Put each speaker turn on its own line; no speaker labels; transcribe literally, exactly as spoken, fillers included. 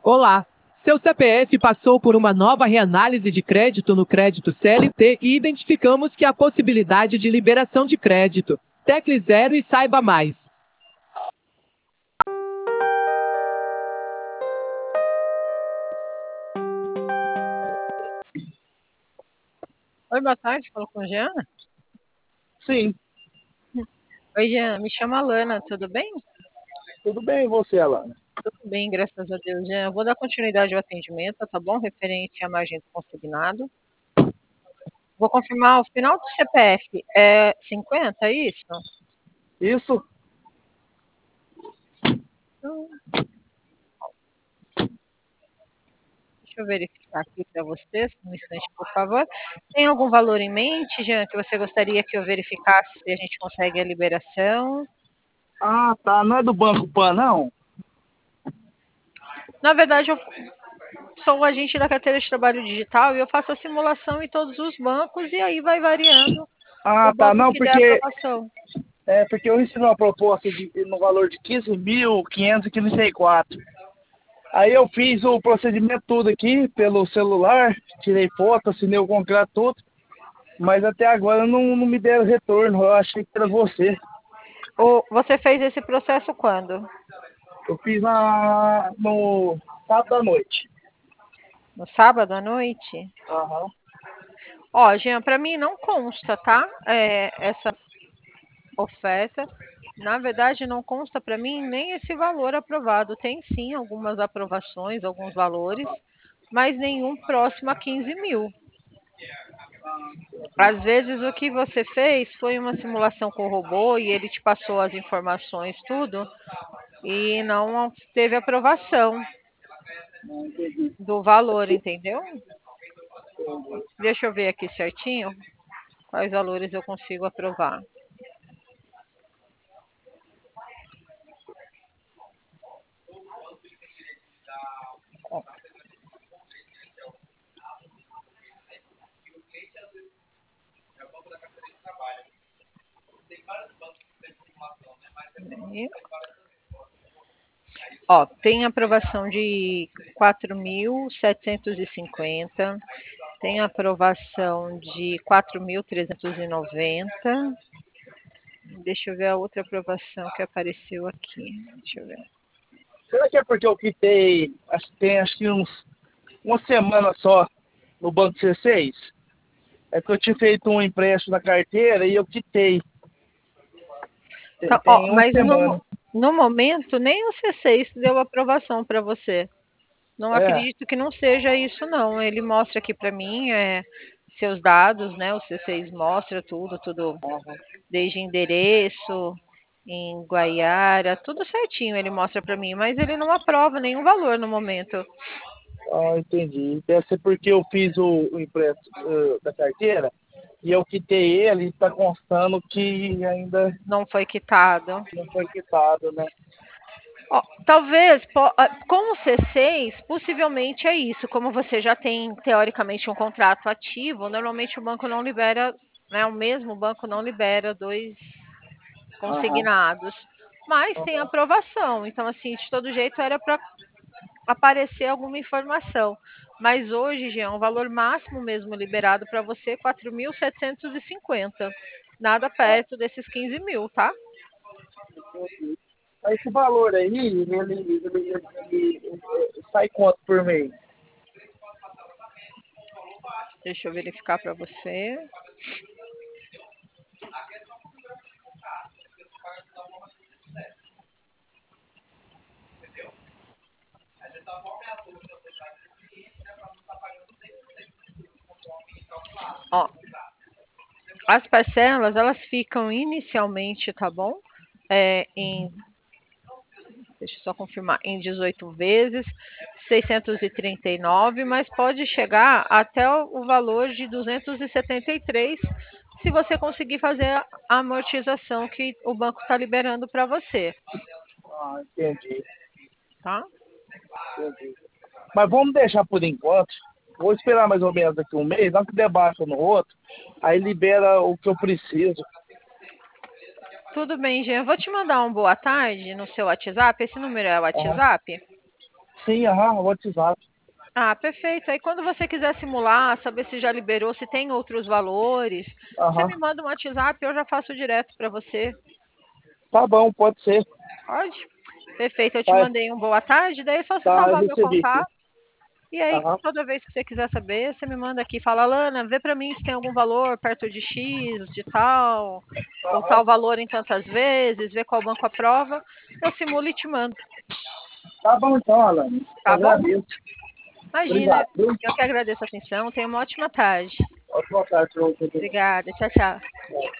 Olá! Seu C P F passou por uma nova reanálise de crédito no crédito C L T e identificamos que há possibilidade de liberação de crédito. Tecle zero e saiba mais.
Oi, boa tarde, falo com Jean?
Sim,
Oi, Jean, me chama Alana, tudo bem?
tudo bem, e você, Alana?
Tudo bem, graças a Deus, Jean. Eu vou dar continuidade ao atendimento, tá bom? Referente à margem do consignado. Vou confirmar o final do C P F. É cinquenta, é isso?
Isso?
Deixa eu verificar aqui para vocês, um instante, por favor. Tem algum valor em mente, Jean, que você gostaria que eu verificasse se a gente consegue a liberação?
Ah, tá. Não é do Banco Pan, não?
Na verdade, eu sou o agente da carteira de trabalho digital e eu faço a simulação em todos os bancos e aí vai variando o
Ah, tá.
banco
Não,
que der
porque,
aprovação.
é, porque eu recebi uma proposta de, no valor de quinze mil quinhentos e trinta e quatro. Aí eu fiz o procedimento tudo aqui pelo celular, tirei foto, assinei o contrato todo, mas até agora não, não me deram retorno. Eu achei que era você.
O, você fez esse processo quando?
Eu fiz na, no sábado à noite.
No sábado à noite?
Aham.
Ó, Jean, para mim não consta, tá? É, essa oferta. Na verdade, não consta para mim nem esse valor aprovado. Tem sim algumas aprovações, alguns valores, mas nenhum próximo a quinze mil. Às vezes o que você fez foi uma simulação com o robô e ele te passou as informações, tudo, e não teve aprovação do valor, entendeu? Deixa eu ver aqui certinho quais valores eu consigo aprovar. Ó, tem aprovação de quatro mil setecentos e cinquenta, tem aprovação de quatro mil trezentos e noventa. Deixa eu ver a outra aprovação que apareceu aqui. Deixa eu ver.
Será que é porque eu quitei, acho que tem acho que uns, uma semana só no Banco C seis? É que eu tinha feito um empréstimo na carteira e eu quitei. Tem,
Tá, ó,
tem uma
mas no,
semana.
no momento nem o C seis deu aprovação para você. Não
É.
acredito que não seja isso, não. Ele mostra aqui para mim é, seus dados, né? O C seis mostra tudo, tudo, desde endereço, em Guaiara, tudo certinho ele mostra para mim, mas ele não aprova nenhum valor no momento.
Ah, entendi. Deve ser porque eu fiz o, o empréstimo uh, da carteira e eu quitei ele e está constando que ainda
Não foi quitado.
não foi quitado, né?
Ó, talvez, po- ah, com o C seis, possivelmente é isso. Como você já tem, teoricamente, um contrato ativo, normalmente o banco não libera, né? O mesmo banco não libera dois
Aham,
consignados. Mas tem
aham.
aprovação. Então, assim, de todo jeito era para aparecer alguma informação. Mas hoje, Jean, o valor máximo mesmo liberado para você é quatro mil setecentos e cinquenta. Nada perto desses quinze mil, tá?
Esse valor aí, ele, ele, ele, ele- ele sai quanto por mês?
Deixa eu verificar para você. Ó, as parcelas, elas ficam inicialmente, tá bom? É, em, deixa eu só confirmar, em dezoito vezes, seiscentos e trinta e nove, mas pode chegar até o valor de duzentos e setenta e três se você conseguir fazer a amortização que o banco está liberando para você,
Ah, entendi,
tá?
entendi. Mas vamos deixar por enquanto. Vou esperar mais ou menos daqui um mês, dá que debaixa no outro, aí libera o que eu preciso.
Tudo bem, Jean. Eu vou te mandar um boa tarde no seu WhatsApp. Esse número é o
Aham.
WhatsApp?
sim, aham, o WhatsApp.
Ah, perfeito. Aí quando você quiser simular, saber se já liberou, se tem outros valores, você
Aham.
me manda um WhatsApp, eu já faço direto para você.
Tá bom, pode ser.
Pode? Perfeito, eu te
Tá,
mandei um boa tarde, daí é só você
tá, eu
salvar meu
recebi aqui.
contato. E aí,
Aham.
toda vez que você quiser saber, você me manda aqui, fala, Lana, vê para mim se tem algum valor perto de X, de tal, ou
Aham.
tal valor em tantas vezes, vê qual banco aprova, eu simulo e te mando,
Tá bom então, Alan. Eu
tá bom?
agradeço.
Imagina,
Obrigado. Viu?
eu que agradeço a atenção, tenha uma ótima tarde.
Boa tarde pra você.
Obrigada, tchau, tchau.